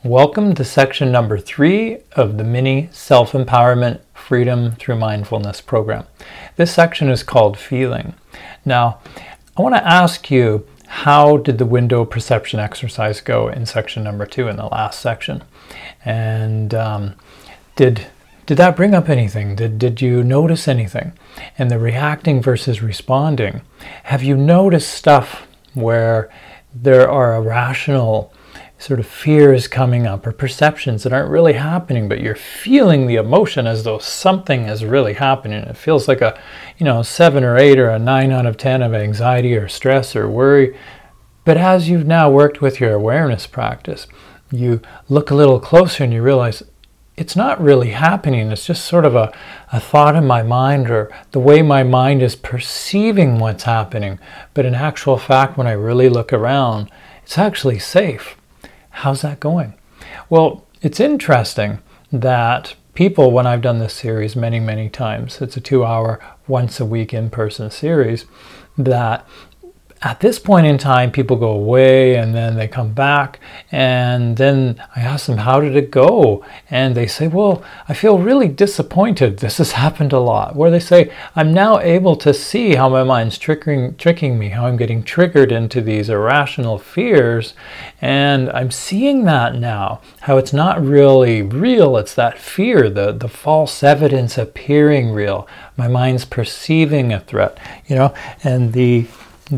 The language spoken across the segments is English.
Welcome to section number 3 of the mini self-empowerment freedom through mindfulness program. This section is called feeling. Now, I want to ask you, how did the window perception exercise go in section number 2 in the last section? And did that bring up anything? Did you notice anything? And the reacting versus responding. Have you noticed stuff where there are irrational sort of fears coming up or perceptions that aren't really happening, but you're feeling the emotion as though something is really happening? It feels like a 7 or 8 or a 9 out of 10 of anxiety or stress or worry. But as you've now worked with your awareness practice, you look a little closer and you realize it's not really happening. It's just sort of a thought in my mind, or the way my mind is perceiving what's happening. But in actual fact, when I really look around, it's actually safe. How's that going? Well, it's interesting that people, when I've done this series many, many times, it's a 2-hour, once a week in-person series, that at this point in time, people go away and then they come back, and then I ask them, how did it go? And they say, well, I feel really disappointed. This has happened a lot, where they say, I'm now able to see how my mind's tricking me, how I'm getting triggered into these irrational fears, and I'm seeing that now, how it's not really real. It's that fear, the false evidence appearing real. My mind's perceiving a threat, and the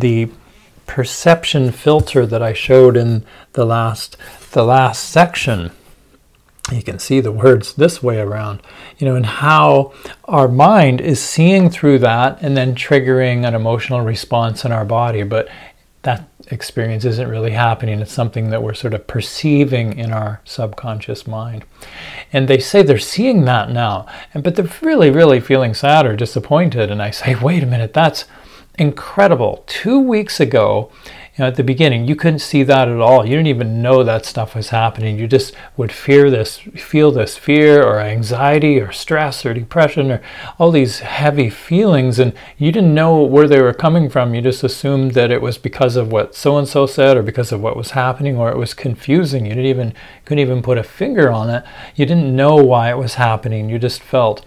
perception filter that I showed in the last section, you can see the words this way around, and how our mind is seeing through that and then triggering an emotional response in our body. But that experience isn't really happening. It's something that we're sort of perceiving in our subconscious mind. And they say they're seeing that now, but they're really, really feeling sad or disappointed. And I say, wait a minute, that's incredible. 2 weeks ago, at the beginning, you couldn't see that at all. You didn't even know that stuff was happening. You just would feel this fear or anxiety or stress or depression or all these heavy feelings, and you didn't know where they were coming from. You just assumed that it was because of what so-and-so said, or because of what was happening, or it was confusing. You couldn't even put a finger on it. You didn't know why it was happening. You just felt,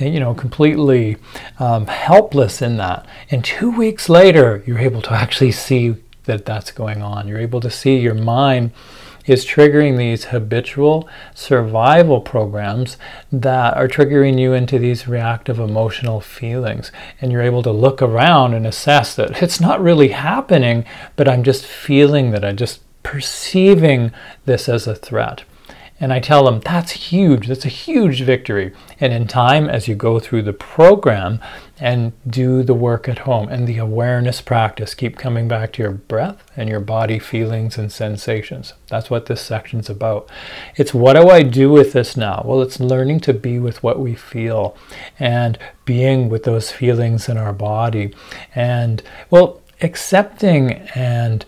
completely helpless in that. And 2 weeks later, you're able to actually see that's going on. You're able to see your mind is triggering these habitual survival programs that are triggering you into these reactive emotional feelings. And you're able to look around and assess that it's not really happening, but I'm just feeling that. I'm just perceiving this as a threat. And I tell them, that's huge. That's a huge victory. And in time, as you go through the program and do the work at home and the awareness practice, keep coming back to your breath and your body feelings and sensations. That's what this section's about. It's, what do I do with this now? Well, it's learning to be with what we feel and being with those feelings in our body. And, well, accepting and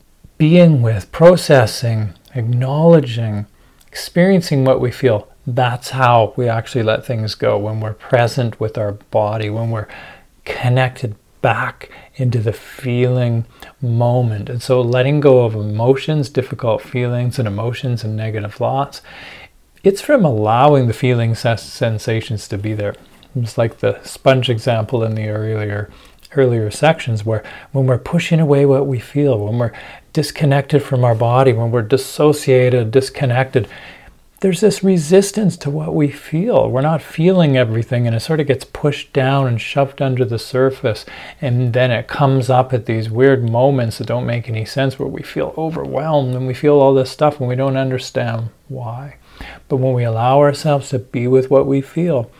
being with, processing, acknowledging, experiencing what we feel. That's how we actually let things go, when we're present with our body, when we're connected back into the feeling moment. And so letting go of emotions, difficult feelings and emotions and negative thoughts, it's from allowing the feelings, sensations to be there. It's like the sponge example in the earlier sections, where when we're pushing away what we feel, when we're disconnected from our body, when we're dissociated, disconnected, there's this resistance to what we feel. We're not feeling everything, and it sort of gets pushed down and shoved under the surface, and then it comes up at these weird moments that don't make any sense, where we feel overwhelmed and we feel all this stuff and we don't understand why. But when we allow ourselves to be with what we feel,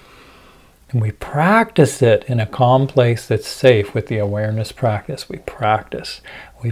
and we practice it in a calm place that's safe with the awareness practice. We practice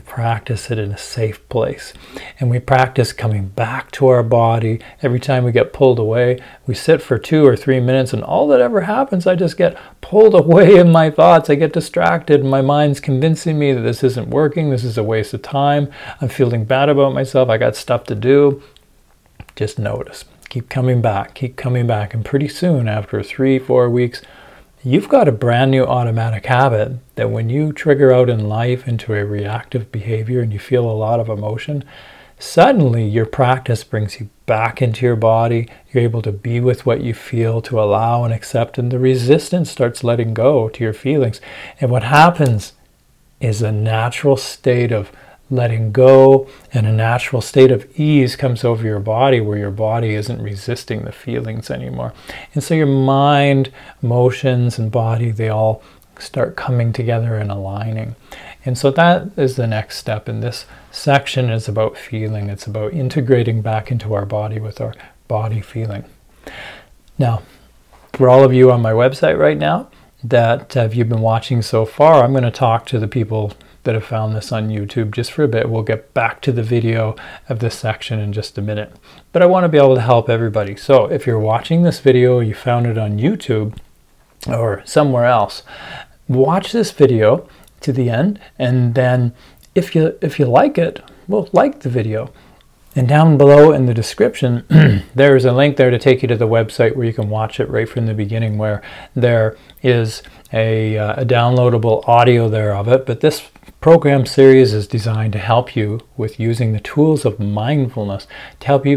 it in a safe place. And we practice coming back to our body. Every time we get pulled away, we sit for 2 or 3 minutes, and all that ever happens, I just get pulled away in my thoughts. I get distracted, and my mind's convincing me that this isn't working, this is a waste of time, I'm feeling bad about myself, I got stuff to do. Just notice. Keep coming back, and pretty soon, after 3-4 weeks, you've got a brand new automatic habit that when you trigger out in life into a reactive behavior and you feel a lot of emotion, suddenly your practice brings you back into your body. You're able to be with what you feel, to allow and accept, and the resistance starts letting go to your feelings. And what happens is a natural state of letting go, and a natural state of ease comes over your body, where your body isn't resisting the feelings anymore. And so your mind, emotions, and body, they all start coming together and aligning. And so that is the next step. And this section is about feeling. It's about integrating back into our body with our body feeling. Now, for all of you on my website right now that have you been watching so far, I'm going to talk to the people that have found this on YouTube just for a bit. We'll get back to the video of this section in just a minute. But I want to be able to help everybody. So if you're watching this video, you found it on YouTube or somewhere else, watch this video to the end, and then if you like it, well, like the video. And down below in the description, there's a link there to take you to the website where you can watch it right from the beginning, where there is a downloadable audio there of it. But this program series is designed to help you with using the tools of mindfulness to help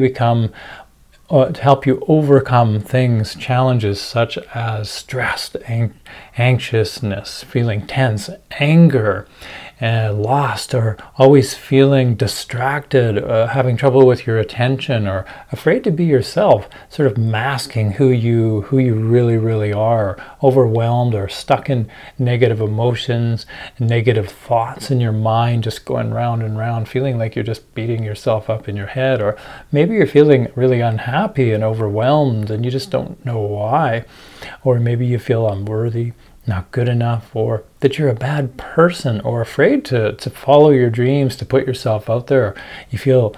you overcome things, challenges such as stress, anxiousness, feeling tense, anger, lost, or always feeling distracted, having trouble with your attention, or afraid to be yourself, sort of masking who you really, really are, overwhelmed or stuck in negative emotions, negative thoughts in your mind, just going round and round, feeling like you're just beating yourself up in your head, or maybe you're feeling really unhappy and overwhelmed and you just don't know why, or maybe you feel unworthy, not good enough, or that you're a bad person, or afraid to follow your dreams, to put yourself out there. Or you feel,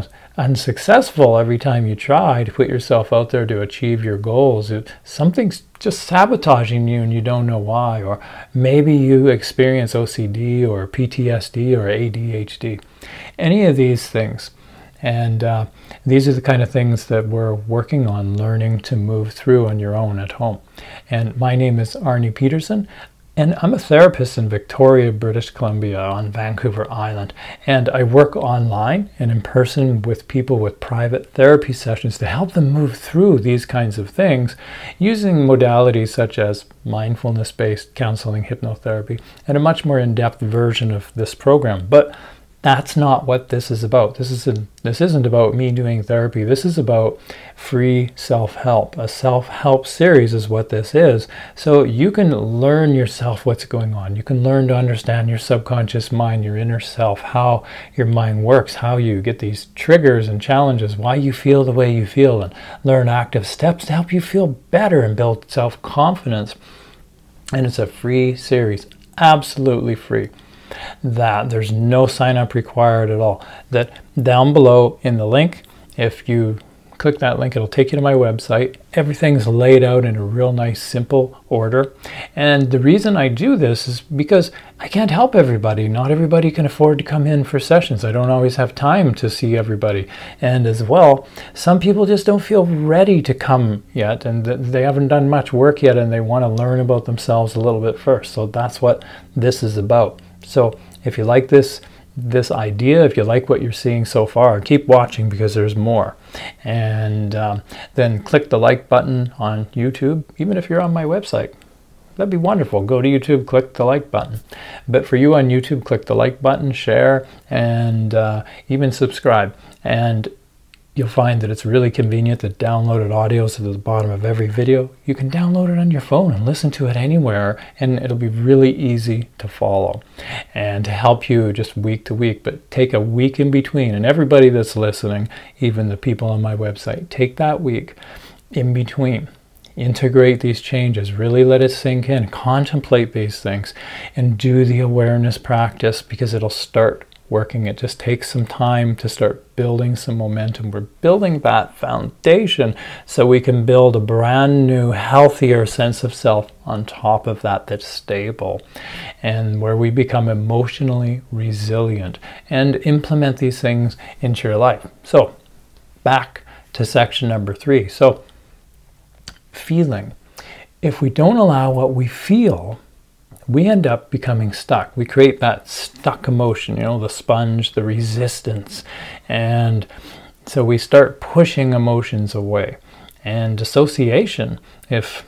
unsuccessful every time you try to put yourself out there to achieve your goals. Something's just sabotaging you and you don't know why. Or maybe you experience OCD or PTSD or ADHD. Any of these things. And these are the kind of things that we're working on learning to move through on your own at home. And my name is Arnie Peterson, and I'm a therapist in Victoria, British Columbia on Vancouver Island. And I work online and in person with people with private therapy sessions to help them move through these kinds of things using modalities such as mindfulness-based counseling, hypnotherapy, and a much more in-depth version of this program. But that's not what this is about. This isn't about me doing therapy. This is about free self-help. A self-help series is what this is. So you can learn yourself what's going on. You can learn to understand your subconscious mind, your inner self, how your mind works, how you get these triggers and challenges, why you feel the way you feel, and learn active steps to help you feel better and build self-confidence. And it's a free series, absolutely free. That there's no sign up required at all. That down below in the link, if you click that link, it'll take you to my website. Everything's laid out in a real nice simple order. And the reason I do this is because I can't help everybody. Not everybody can afford to come in for sessions. I don't always have time to see everybody. And as well, some people just don't feel ready to come yet, and they haven't done much work yet, and they want to learn about themselves a little bit first. So that's what this is about. So if you like this idea, if you like what you're seeing so far, keep watching because there's more. And then click the like button on YouTube, even if you're on my website. That'd be wonderful. Go to YouTube, click the like button. But for you on YouTube, click the like button, share, and even subscribe. And you'll find that it's really convenient that downloaded audio is at the bottom of every video. You can download it on your phone and listen to it anywhere, and it'll be really easy to follow and to help you just week to week. But take a week in between, and everybody that's listening, even the people on my website, take that week in between. Integrate these changes, really let it sink in, contemplate these things, and do the awareness practice, because it'll start working. It just takes some time to start building some momentum. We're building that foundation so we can build a brand new, healthier sense of self on top of that that's stable, and where we become emotionally resilient and implement these things into your life. So back to section number 3. So feeling. If we don't allow what we feel, we end up becoming stuck. We create that stuck emotion, the sponge, the resistance. And So we start pushing emotions away. And dissociation, if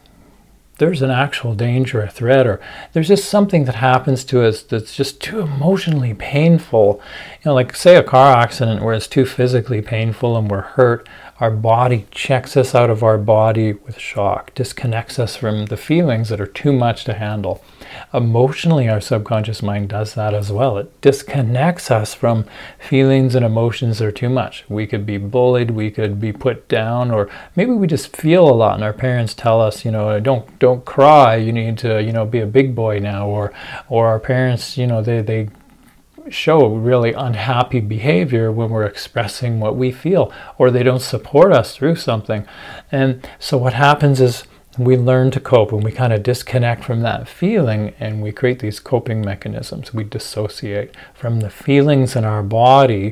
there's an actual danger or threat, or there's just something that happens to us that's just too emotionally painful, like say a car accident where it's too physically painful and we're hurt, our body checks us out of our body with shock, disconnects us from the feelings that are too much to handle. Emotionally, our subconscious mind does that as well. It disconnects us from feelings and emotions that are too much. We could be bullied, we could be put down, or maybe we just feel a lot and our parents tell us, don't cry, you need to, be a big boy now, or our parents, they show really unhappy behavior when we're expressing what we feel, or they don't support us through something. And so what happens is we learn to cope, and we kind of disconnect from that feeling, and we create these coping mechanisms. We dissociate from the feelings in our body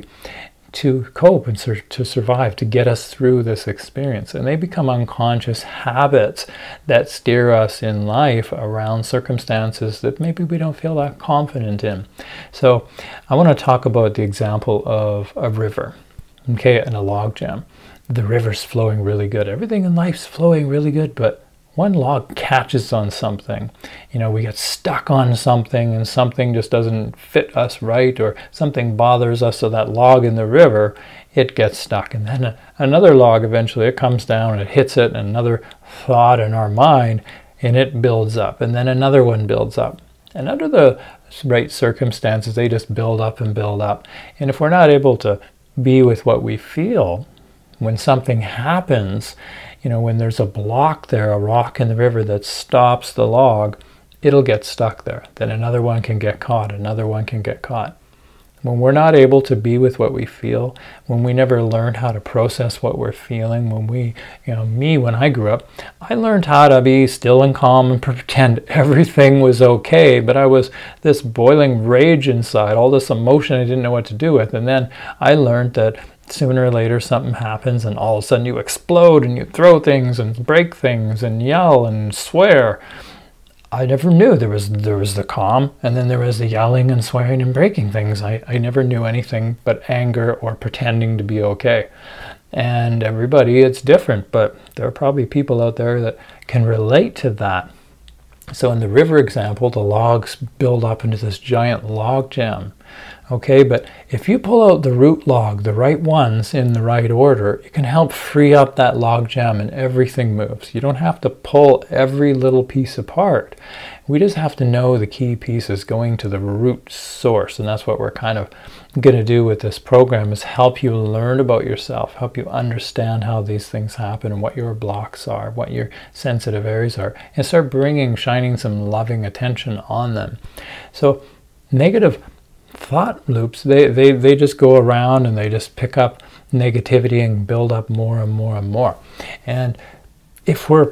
to cope and to survive, to get us through this experience. And they become unconscious habits that steer us in life around circumstances that maybe we don't feel that confident in. So I want to talk about the example of a river, and a log jam. The river's flowing really good. Everything in life's flowing really good, but one log catches on something. We get stuck on something, and something just doesn't fit us right, or something bothers us, so that log in the river, it gets stuck. And then another log, eventually it comes down and it hits it, and another thought in our mind, and it builds up. And then another one builds up. And under the right circumstances, they just build up and build up. And if we're not able to be with what we feel, when something happens, when there's a block there, a rock in the river that stops the log, it'll get stuck there. Then another one can get caught, another one can get caught. When we're not able to be with what we feel, when we never learned how to process what we're feeling, when I grew up, I learned how to be still and calm and pretend everything was okay, but I was this boiling rage inside, all this emotion I didn't know what to do with. And then I learned that sooner or later something happens, and all of a sudden you explode and you throw things and break things and yell and swear. I never knew there was the calm, and then there was the yelling and swearing and breaking things. I never knew anything but anger or pretending to be okay. And everybody, it's different, but there are probably people out there that can relate to that. So in the river example, the logs build up into this giant log jam. But if you pull out the root log, the right ones in the right order, it can help free up that log jam and everything moves. You don't have to pull every little piece apart. We just have to know the key pieces going to the root source. And that's what we're kind of going to do with this program, is help you learn about yourself, help you understand how these things happen and what your blocks are, what your sensitive areas are, and start shining some loving attention on them. So negative thought loops, they just go around and they just pick up negativity and build up more and more and more. And if we're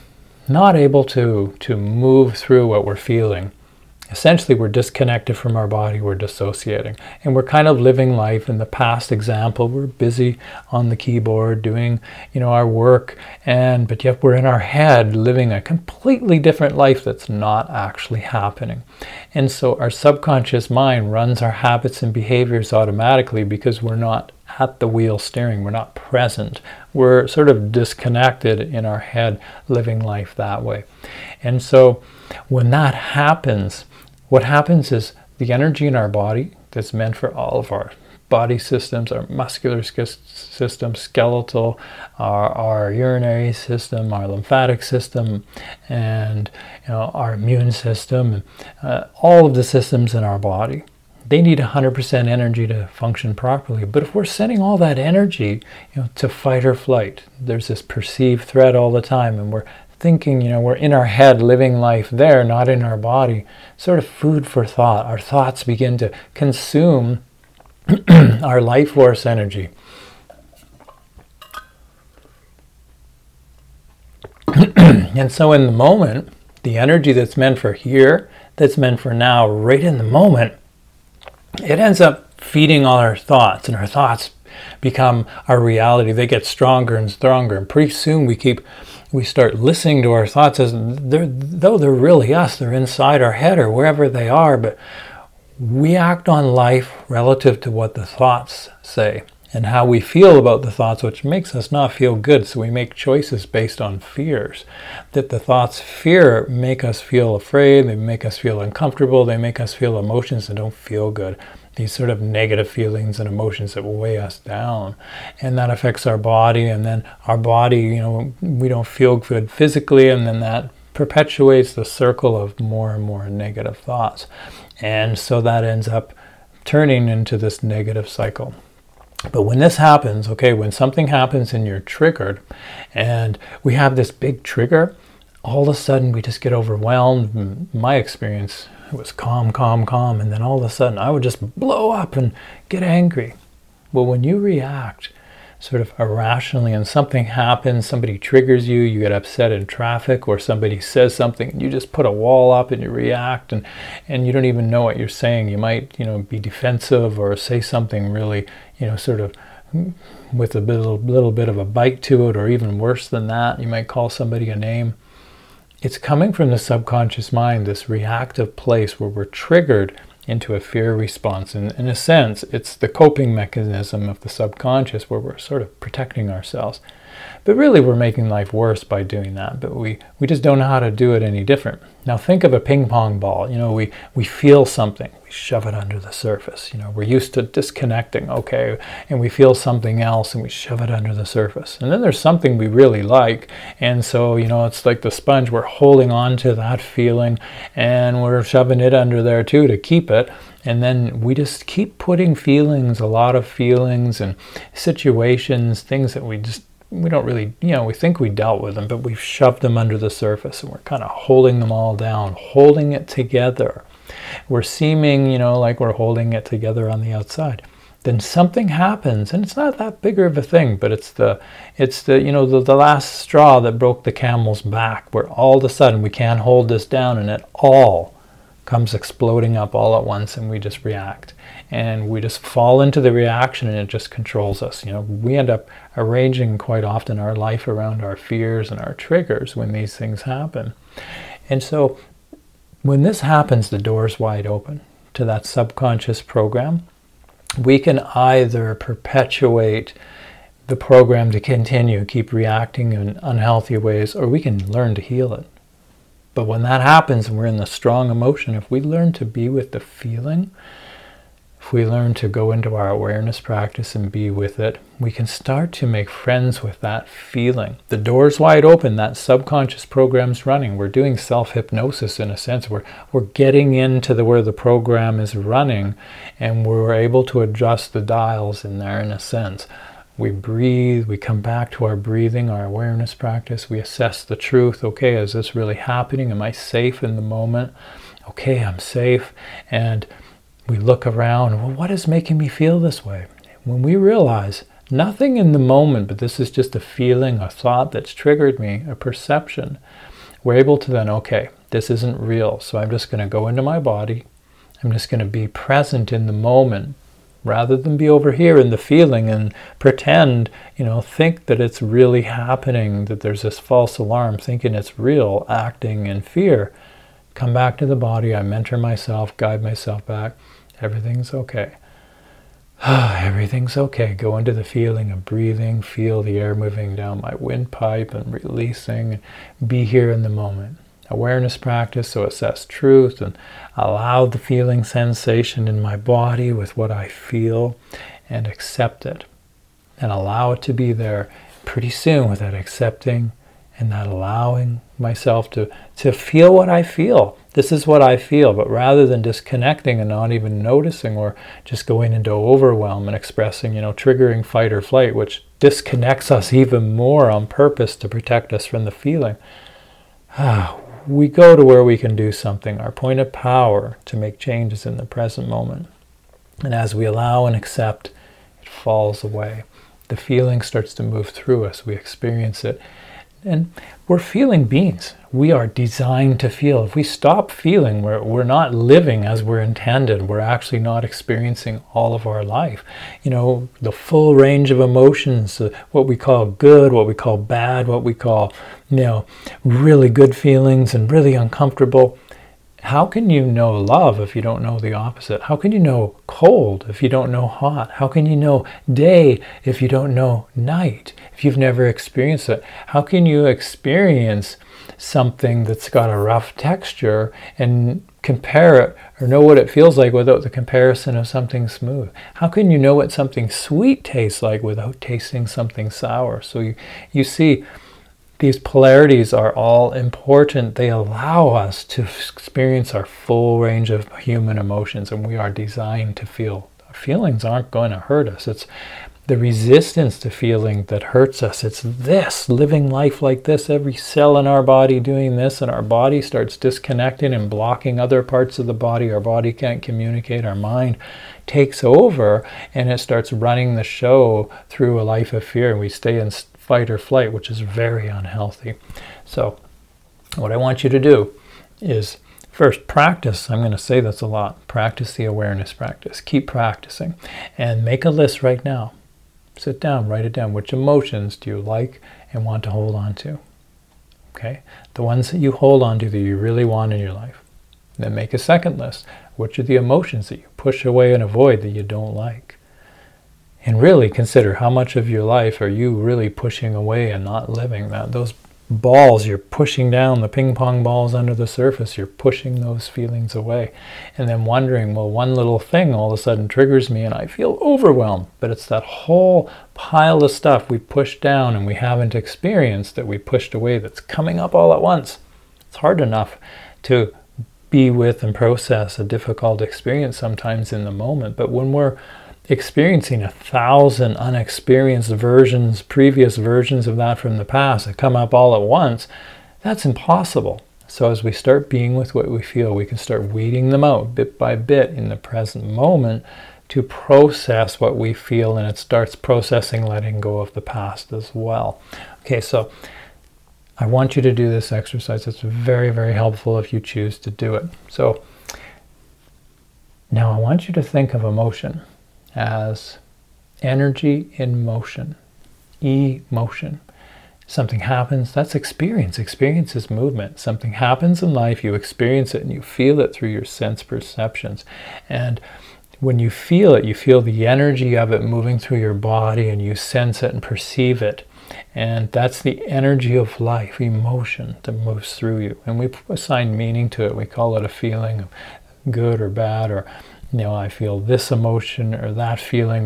not able to move through what we're feeling, essentially we're disconnected from our body, we're dissociating, and we're kind of living life in the past example. We're busy on the keyboard doing our work, but yet we're in our head living a completely different life that's not actually happening. And so our subconscious mind runs our habits and behaviors automatically, because we're not at the wheel steering, we're not present, we're sort of disconnected in our head, living life that way. And so when that happens, what happens is the energy in our body that's meant for all of our body systems, our muscular system, skeletal, our urinary system, our lymphatic system, and our immune system, all of the systems in our body, they need 100% energy to function properly. But if we're sending all that energy to fight or flight, there's this perceived threat all the time, and we're thinking, we're in our head living life there, not in our body, sort of food for thought. Our thoughts begin to consume our life force energy. And so in the moment, the energy that's meant for here, that's meant for now, right in the moment, it ends up feeding all our thoughts, and our thoughts become our reality. They get stronger and stronger, and pretty soon we start listening to our thoughts as though they're really us. They're inside our head or wherever they are, but we act on life relative to what the thoughts say. and how we feel about the thoughts, which makes us not feel good. So we make choices based on fears. That the thoughts fear make us feel afraid, they make us feel uncomfortable, they make us feel emotions that don't feel good. These sort of negative feelings and emotions that will weigh us down. And that affects our body, and then our body, we don't feel good physically, and then that perpetuates the circle of more and more negative thoughts. And so that ends up turning into this negative cycle. But when this happens, when something happens and you're triggered, and we have this big trigger, all of a sudden we just get overwhelmed. In my experience, it was calm, and then all of a sudden I would just blow up and get angry. Well, when you react sort of irrationally and something happens, somebody triggers you, you get upset in traffic, or somebody says something and you just put a wall up and you react, and you don't even know what you're saying. You might, be defensive or say something really, sort of with a little bit of a bite to it, or even worse than that, you might call somebody a name. It's coming from the subconscious mind, this reactive place where we're triggered into a fear response. And in a sense, it's the coping mechanism of the subconscious where we're sort of protecting ourselves. But really, we're making life worse by doing that. But we just don't know how to do it any different. Now, think of a ping pong ball. We feel something. We shove it under the surface. We're used to disconnecting, and we feel something else, and we shove it under the surface. And then there's something we really like. And so, it's like the sponge. We're holding on to that feeling, and we're shoving it under there, too, to keep it. And then we just keep putting feelings, a lot of feelings and situations, things that we don't really, we think we dealt with them, but we've shoved them under the surface, and we're kind of holding them all down, holding it together. We're seeming, like we're holding it together on the outside. Then something happens, and it's not that big of a thing, but it's the last straw that broke the camel's back, where all of a sudden we can't hold this down, and it all comes exploding up all at once, and we just react. And we just fall into the reaction, and it just controls us. We end up arranging quite often our life around our fears and our triggers when these things happen. And so when this happens, the door's wide open to that subconscious program. We can either perpetuate the program to continue, keep reacting in unhealthy ways, or we can learn to heal it. But when that happens and we're in the strong emotion, if we learn to be with the feeling, if we learn to go into our awareness practice and be with it, we can start to make friends with that feeling. The door's wide open, that subconscious program's running. We're doing self-hypnosis in a sense. We're getting into where the program is running, and we're able to adjust the dials in there in a sense. We breathe, we come back to our breathing, our awareness practice. We assess the truth. Is this really happening? Am I safe in the moment? I'm safe. And we look around, what is making me feel this way? When we realize nothing in the moment, but this is just a feeling, a thought that's triggered me, a perception, we're able to then, this isn't real. So I'm just going to go into my body. I'm just going to be present in the moment, rather than be over here in the feeling and pretend, think that it's really happening, that there's this false alarm, thinking it's real, acting in fear. Come back to the body. I mentor myself, guide myself back. Everything's okay. Everything's okay. Go into the feeling of breathing, feel the air moving down my windpipe and releasing, and be here in the moment. Awareness practice, so assess truth and allow the feeling sensation in my body with what I feel, and accept it and allow it to be there. Pretty soon, with that accepting and that allowing myself to feel what I feel. This is what I feel, but rather than disconnecting and not even noticing, or just going into overwhelm and expressing, triggering fight or flight, which disconnects us even more on purpose to protect us from the feeling. We go to where we can do something, our point of power, to make changes in the present moment. And as we allow and accept, it falls away. The feeling starts to move through us. We experience it. And we're feeling beings. We are designed to feel. If we stop feeling, we're not living as we're intended. We're actually not experiencing all of our life. The full range of emotions, what we call good, what we call bad, what we call, really good feelings and really uncomfortable. How can you know love if you don't know the opposite? How can you know cold if you don't know hot? How can you know day if you don't know night, if you've never experienced it? How can you experience something that's got a rough texture and compare it or know what it feels like without the comparison of something smooth? How can you know what something sweet tastes like without tasting something sour? So you see, these polarities are all important. They allow us to experience our full range of human emotions, and we are designed to feel. Our feelings aren't going to hurt us. It's the resistance to feeling that hurts us. It's this, living life like this, every cell in our body doing this, and our body starts disconnecting and blocking other parts of the body. Our body can't communicate. Our mind takes over, and it starts running the show through a life of fear, and we stay in fight or flight, which is very unhealthy. So what I want you to do is first practice. I'm going to say this a lot. Practice the awareness practice. Keep practicing and make a list right now. Sit down, write it down. Which emotions do you like and want to hold on to? Okay? The ones that you hold on to that you really want in your life. Then make a second list. Which are the emotions that you push away and avoid that you don't like? And really consider how much of your life are you really pushing away and not living that. Those balls you're pushing down, the ping pong balls under the surface, you're pushing those feelings away. And then wondering, well, one little thing all of a sudden triggers me and I feel overwhelmed. But it's that whole pile of stuff we pushed down and we haven't experienced that we pushed away that's coming up all at once. It's hard enough to be with and process a difficult experience sometimes in the moment. But when we're experiencing 1,000 unexperienced versions, previous versions of that from the past that come up all at once, that's impossible. So as we start being with what we feel, we can start weeding them out bit by bit in the present moment to process what we feel, and it starts processing letting go of the past as well. Okay, so I want you to do this exercise. It's very, very helpful if you choose to do it. So now I want you to think of emotion as energy in motion, emotion. Something happens, that's experience. Experience is movement. Something happens in life, you experience it and you feel it through your sense perceptions. And when you feel it, you feel the energy of it moving through your body and you sense it and perceive it. And that's the energy of life, emotion that moves through you. And we assign meaning to it. We call it a feeling of good or bad, or I feel this emotion or that feeling,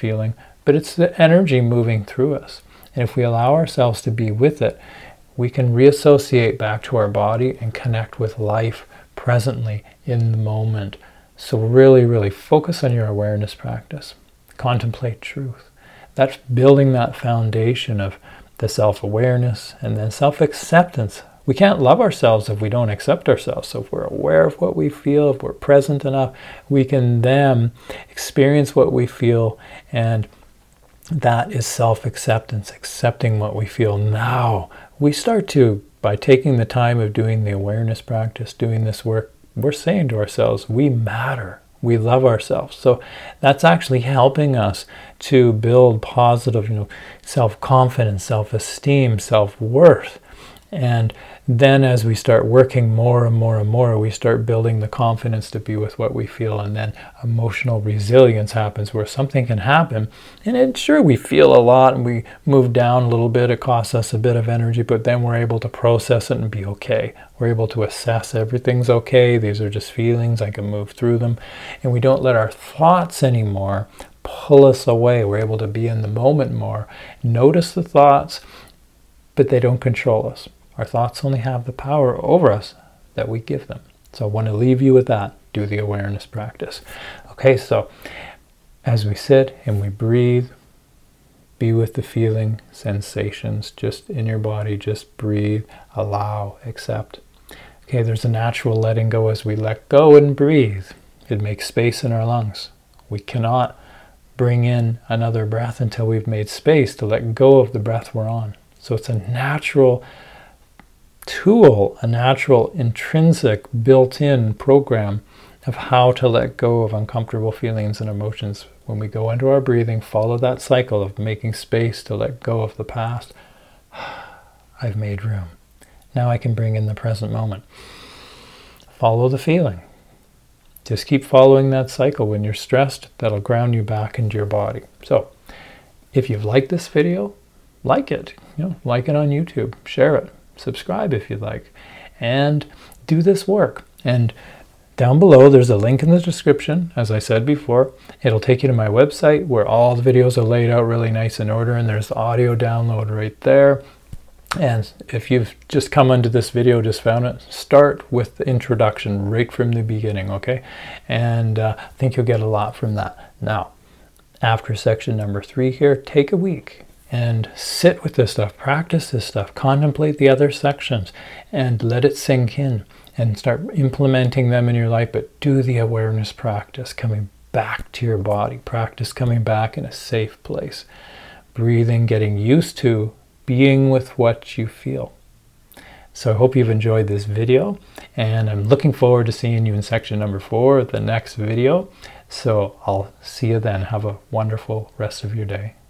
but it's the energy moving through us. And if we allow ourselves to be with it, we can reassociate back to our body and connect with life presently in the moment. So really, really focus on your awareness practice. Contemplate truth. That's building that foundation of the self-awareness and then self-acceptance. We can't love ourselves if we don't accept ourselves. So if we're aware of what we feel, if we're present enough, we can then experience what we feel, and that is self-acceptance, accepting what we feel. Now we start to, by taking the time of doing the awareness practice, doing this work, we're saying to ourselves, we matter. We love ourselves. So that's actually helping us to build positive, self-confidence, self-esteem, self-worth. And then as we start working more and more and more, we start building the confidence to be with what we feel, and then emotional resilience happens where something can happen. And sure, we feel a lot and we move down a little bit. It costs us a bit of energy, but then we're able to process it and be okay. We're able to assess everything's okay. These are just feelings. I can move through them. And we don't let our thoughts anymore pull us away. We're able to be in the moment more. Notice the thoughts, but they don't control us. Our thoughts only have the power over us that we give them. So I want to leave you with that. Do the awareness practice. Okay, so as we sit and we breathe, be with the feeling, sensations just in your body. Just breathe, allow, accept. Okay, there's a natural letting go as we let go and breathe. It makes space in our lungs. We cannot bring in another breath until we've made space to let go of the breath we're on. So it's a natural tool, a natural intrinsic built-in program of how to let go of uncomfortable feelings and emotions. When we go into our breathing, follow that cycle of making space to let go of the past. I've made room. Now I can bring in the present moment. follow the feeling. Just keep following that cycle. When you're stressed, that'll ground you back into your body. So if you've liked this video, like it. Like it on YouTube, share it, subscribe if you'd like, and do this work. And down below, there's a link in the description. As I said before, it'll take you to my website where all the videos are laid out really nice in order, and there's the audio download right there. And if you've just come into this video, just found it, start with the introduction right from the beginning, okay? And I think you'll get a lot from that. Now, after section number 3 here, take a week and sit with this stuff, practice this stuff, contemplate the other sections, and let it sink in and start implementing them in your life. But do the awareness practice, coming back to your body, practice coming back in a safe place, breathing, getting used to being with what you feel. So I hope you've enjoyed this video, and I'm looking forward to seeing you in section number 4, the next video. So I'll see you then. Have a wonderful rest of your day.